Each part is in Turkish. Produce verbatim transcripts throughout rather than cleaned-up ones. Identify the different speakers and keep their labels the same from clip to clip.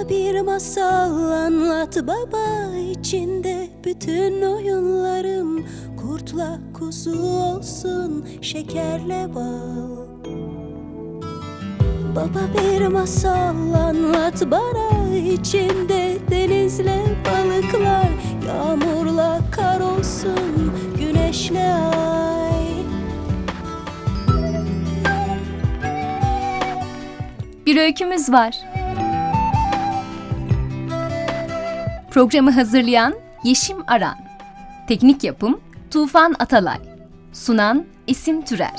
Speaker 1: Bana bir masal anlat baba, içinde bütün oyunlarım. Kurtla kuzu olsun, şekerle bal. Baba bir masal anlat bana, içinde denizle balıklar. Yağmurla kar olsun, güneşle ay.
Speaker 2: Bir öykümüz var. Programı hazırlayan Yeşim Aran. Teknik yapım Tufan Atalay. Sunan Esim Türer.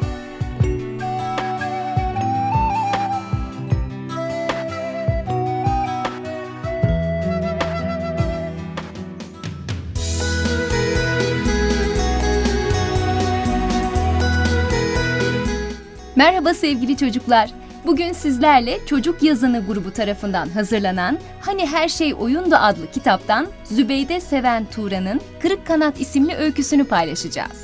Speaker 2: Merhaba sevgili çocuklar. Bugün sizlerle Çocuk Yazını grubu tarafından hazırlanan Hani Her Şey Oyundu adlı kitaptan Zübeyde Seven Tuğra'nın Kırık Kanat isimli öyküsünü paylaşacağız.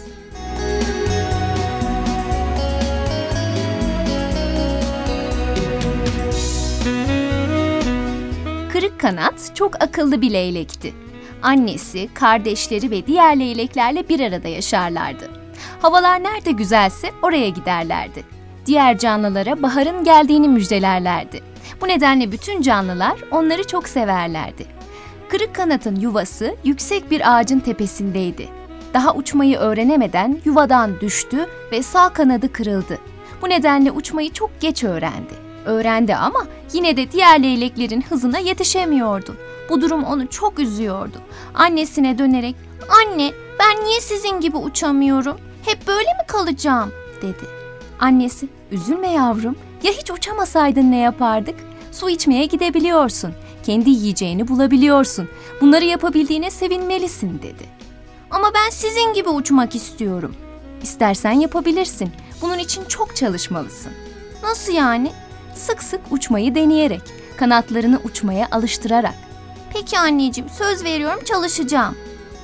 Speaker 2: Kırık Kanat çok akıllı bir leylekti. Annesi, kardeşleri ve diğer leyleklerle bir arada yaşarlardı. Havalar nerede güzelse oraya giderlerdi. Diğer canlılara baharın geldiğini müjdelerlerdi. Bu nedenle bütün canlılar onları çok severlerdi. Kırık Kanat'ın yuvası yüksek bir ağacın tepesindeydi. Daha uçmayı öğrenemeden yuvadan düştü ve sağ kanadı kırıldı. Bu nedenle uçmayı çok geç öğrendi. Öğrendi ama yine de diğer leyleklerin hızına yetişemiyordu. Bu durum onu çok üzüyordu. Annesine dönerek, "Anne, ben niye sizin gibi uçamıyorum? Hep böyle mi kalacağım?" dedi. Annesi, "Üzülme yavrum, ya hiç uçamasaydın ne yapardık? Su içmeye gidebiliyorsun, kendi yiyeceğini bulabiliyorsun, bunları yapabildiğine sevinmelisin," dedi. "Ama ben sizin gibi uçmak istiyorum." "İstersen yapabilirsin, bunun için çok çalışmalısın." "Nasıl yani?" "Sık sık uçmayı deneyerek, kanatlarını uçmaya alıştırarak." "Peki anneciğim, söz veriyorum, çalışacağım."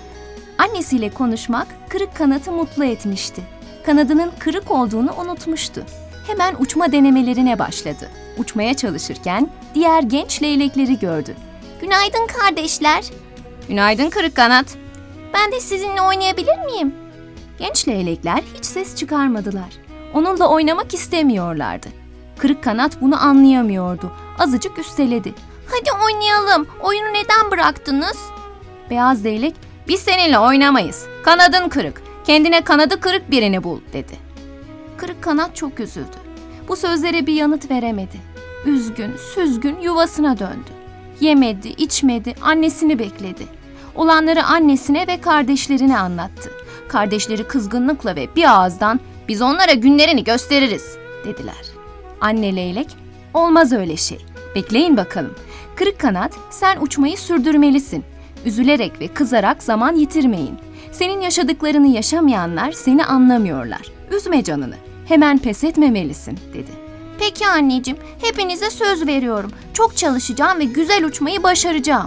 Speaker 2: Annesiyle konuşmak Kırık Kanat'ı mutlu etmişti. Kanadının kırık olduğunu unutmuştu. Hemen uçma denemelerine başladı. Uçmaya çalışırken diğer genç leylekleri gördü. "Günaydın kardeşler." "Günaydın Kırık Kanat." "Ben de sizinle oynayabilir miyim?" Genç leylekler hiç ses çıkarmadılar. Onunla oynamak istemiyorlardı. Kırık Kanat bunu anlayamıyordu. Azıcık üsteledi. "Hadi oynayalım. Oyunu neden bıraktınız?" Beyaz leylek, "Biz seninle oynamayız. Kanadın kırık. Kendine kanadı kırık birini bul," dedi. Kırık Kanat çok üzüldü. Bu sözlere bir yanıt veremedi. Üzgün, süzgün yuvasına döndü. Yemedi, içmedi, annesini bekledi. Olanları annesine ve kardeşlerine anlattı. Kardeşleri kızgınlıkla ve bir ağızdan, "Biz onlara günlerini gösteririz," dediler. Anne leylek, "Olmaz öyle şey. Bekleyin bakalım. Kırık Kanat, sen uçmayı sürdürmelisin. Üzülerek ve kızarak zaman yitirmeyin. Senin yaşadıklarını yaşamayanlar seni anlamıyorlar. Üzme canını. Hemen pes etmemelisin," dedi. "Peki anneciğim, hepinize söz veriyorum. Çok çalışacağım ve güzel uçmayı başaracağım."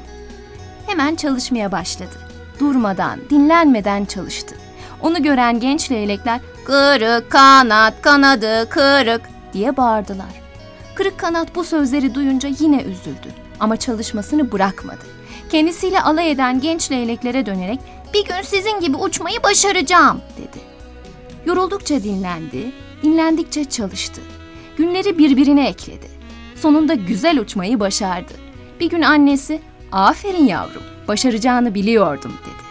Speaker 2: Hemen çalışmaya başladı. Durmadan, dinlenmeden çalıştı. Onu gören genç leylekler, "Kırık kanat, kanadı kırık," diye bağırdılar. Kırık Kanat bu sözleri duyunca yine üzüldü ama çalışmasını bırakmadı. Kendisiyle alay eden genç leyleklere dönerek, "Bir gün sizin gibi uçmayı başaracağım," dedi. Yoruldukça dinlendi, dinlendikçe çalıştı. Günleri birbirine ekledi. Sonunda güzel uçmayı başardı. Bir gün annesi, "Aferin yavrum, başaracağını biliyordum," dedi.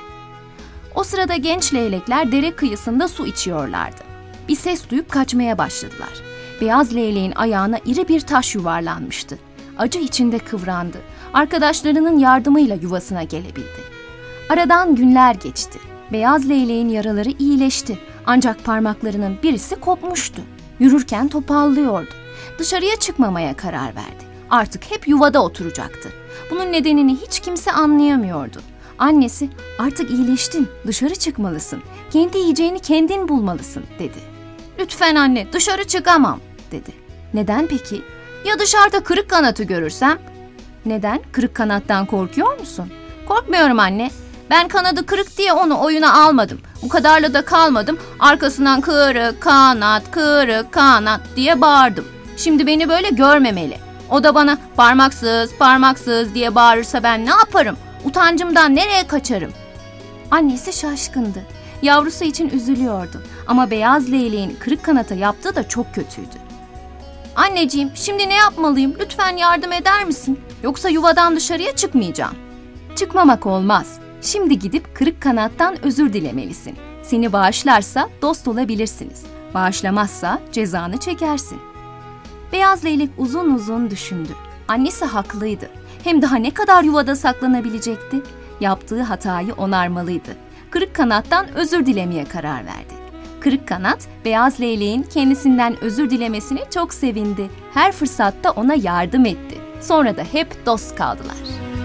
Speaker 2: O sırada genç leylekler dere kıyısında su içiyorlardı. Bir ses duyup kaçmaya başladılar. Beyaz leyleğin ayağına iri bir taş yuvarlanmıştı. Acı içinde kıvrandı. Arkadaşlarının yardımıyla yuvasına gelebildi. Aradan günler geçti. Beyaz leyleğin yaraları iyileşti. Ancak parmaklarının birisi kopmuştu. Yürürken topallıyordu. Dışarıya çıkmamaya karar verdi. Artık hep yuvada oturacaktı. Bunun nedenini hiç kimse anlayamıyordu. Annesi, "Artık iyileştin, dışarı çıkmalısın. Kendi yiyeceğini kendin bulmalısın," dedi. "Lütfen anne, dışarı çıkamam," dedi. "Neden peki?" "Ya dışarıda Kırık Kanat'ı görürsem?" "Neden? Kırık Kanat'tan korkuyor musun?" "Korkmuyorum anne. Ben kanadı kırık diye onu oyuna almadım. Bu kadarla da kalmadım. Arkasından kırık kanat, kırık kanat diye bağırdım. Şimdi beni böyle görmemeli. O da bana parmaksız, parmaksız diye bağırırsa ben ne yaparım? Utancımdan nereye kaçarım? Annesi şaşkındı. Yavrusu için üzülüyordu. Ama beyaz leyleğin kırık kanata yaptığı da çok kötüydü. Anneciğim, şimdi ne yapmalıyım? Lütfen yardım eder misin? Yoksa yuvadan dışarıya çıkmayacağım. Çıkmamak olmaz. Şimdi gidip kırık kanattan özür dilemelisin. Seni bağışlarsa dost olabilirsiniz. Bağışlamazsa cezanı çekersin. Beyaz leylek uzun uzun düşündü. Annesi haklıydı. Hem daha ne kadar yuvada saklanabilecekti? Yaptığı hatayı onarmalıydı. Kırık kanattan özür dilemeye karar verdi. Kırık kanat, beyaz leyleğin kendisinden özür dilemesine çok sevindi. Her fırsatta ona yardım etti. Sonra da hep dost kaldılar.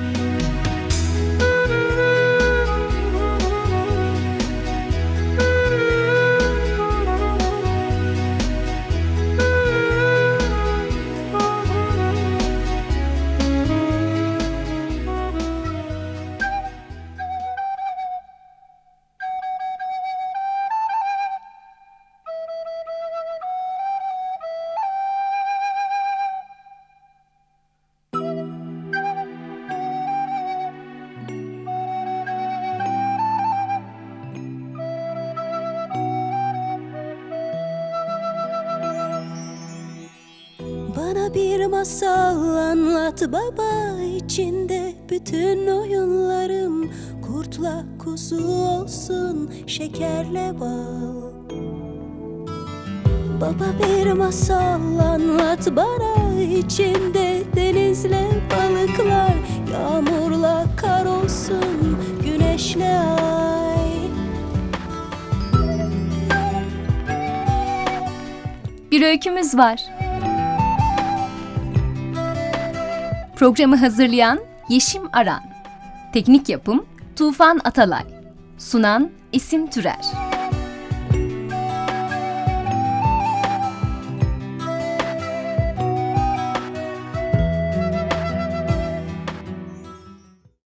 Speaker 1: Bana bir masal anlat baba, içinde bütün oyunlarım kurtla kuzu olsun, şekerle bal. Baba bir masal anlat bana, içinde denizle balıklar, yağmurla kar olsun, güneşle ay.
Speaker 2: Bir öykümüz var. Programı hazırlayan Yeşim Aran. Teknik yapım Tufan Atalay. Sunan Esin Türer.